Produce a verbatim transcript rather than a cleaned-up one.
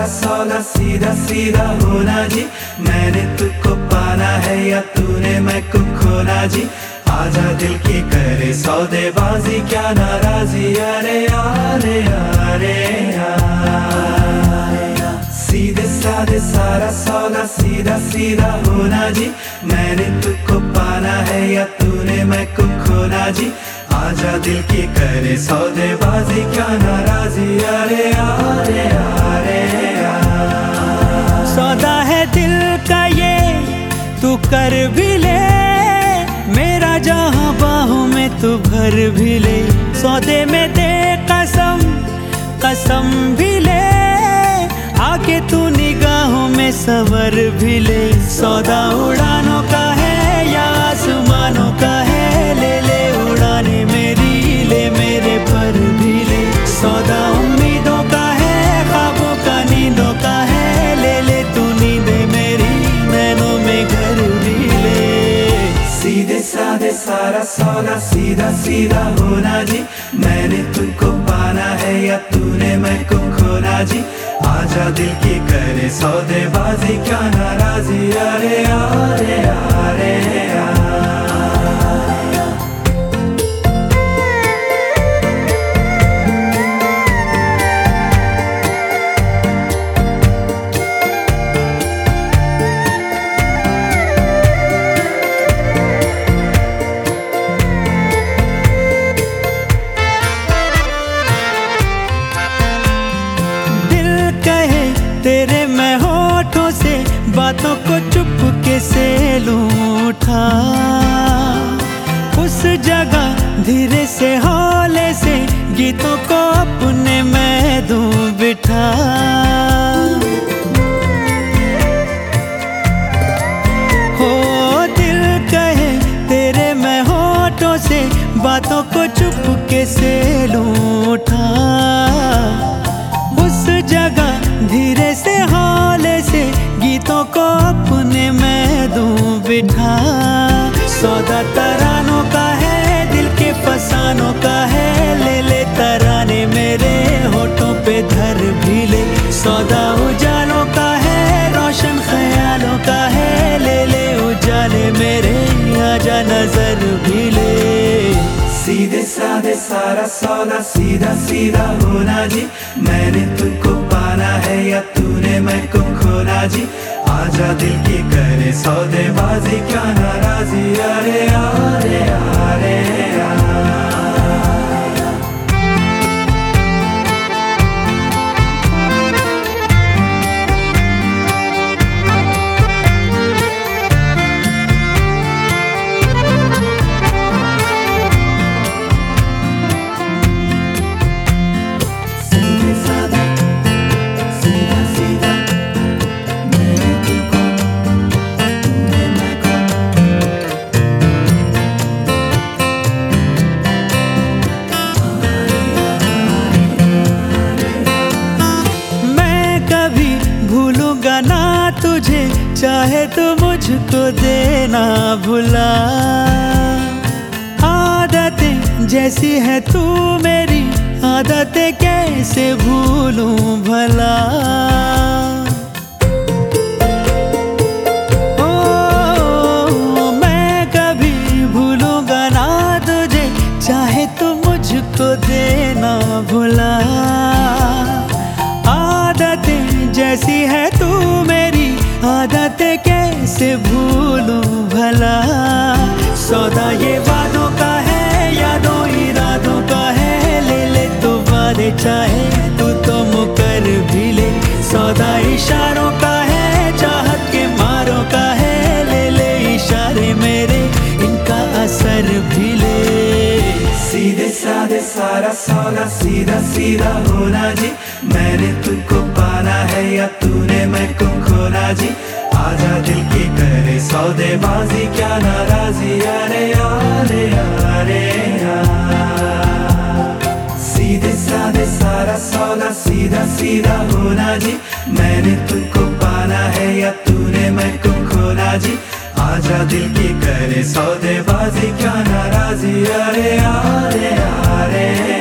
सौदा सीधा सीधा होना जी। मैंने तुझको पाना है या तूने मैं को खोना जी। आजा दिल की करे सौदेबाजी क्या नाराजी। अरे अरे अरे सीधे साधे सारा सौदा सीधा सीधा होना जी। मैंने तुझको पाना है या तूने मैं को खोना जी। आजा दिल की करे सौदेबाजी क्या नाराजी। अरे अरे अरे सौदा है दिल का ये तू कर भी ले, मेरा जहां बाहों में तू भर भी ले। सौदे में दे कसम कसम भी ले, आके तू निगाहों में सवर भी ले। सौदा उड़ानों का है या आसमानों का है, ले ले उड़ाने मेरी ले मेरे पर भी ले। सौदा उम्मीदों का है ख्वाबों का नींदों का है, ले ले तू नींदे मेरी नैनों में घर भी ले। सीधे साधे सारा सौदा सीधा सीधा होना जी। मैंने तुझको पाना है या तूने मैं को खोना जी। आजा दिल की करे सौदेबाजी क्या नाराजी। अरे अरे अरे तेरे मैं होठों से बातों को चुपके से लूं उठा, उस जगह धीरे से हौले से गीतों को अपने मैं दूं बिठा। हो दिल कहे तेरे मैं होठों से बातों को चुपके से लूं उठा, उस जगह धीरे से हौले से गीतों को अपने मैं दूं बिठा। सौदा तरानों का है दिल के फसानों का है, ले ले तराने मेरे होठों पे धर भी ले। सौदा उजालों का है रोशन ख्यालों का है, ले ले उजाले मेरे आजा नजर भी ले। सीधे साधे सारा सौदा सीधा सीधा होना जी। मैंने तुझको पाना है या तूने मैं को खोना जी। आजा दिल की करे सौदेबाजी क्या नाराजी। अरे अरे अरे ना तुझे चाहे तो मुझको देना भुला। आदतें जैसी है तू मेरी आदतें कैसे भूलूं भला। ओ मैं कभी भूलूंगा ना तुझे चाहे तो मुझको देना भुला। आदतें जैसी है तू मेरी आदतें कैसे भूलूं भला। सौदा ये वादों का है यादों इरादों का है, ले ले तो वादे चाहे तू तो मुकर भी ले। सौदा इशारों का है चाहत के मारों का है, ले ले इशारे मेरे इनका असर भी ले। सीधे साधे सारा सौदा सीधा सीधा होना जी। मैंने तुझको पाना है या तूने मैं को खोना जी। आजा दिल की करे सौदेबाजी क्या नाराजी। अरे अरे अरे सीधे साधे सारा सौदा सीधा सीधा होना जी। मैंने तुझको पाना है या तूने मैं को खोना जी। आजा दिल की करे सौदेबाजी क्या नाराजी। अरे अरे अरे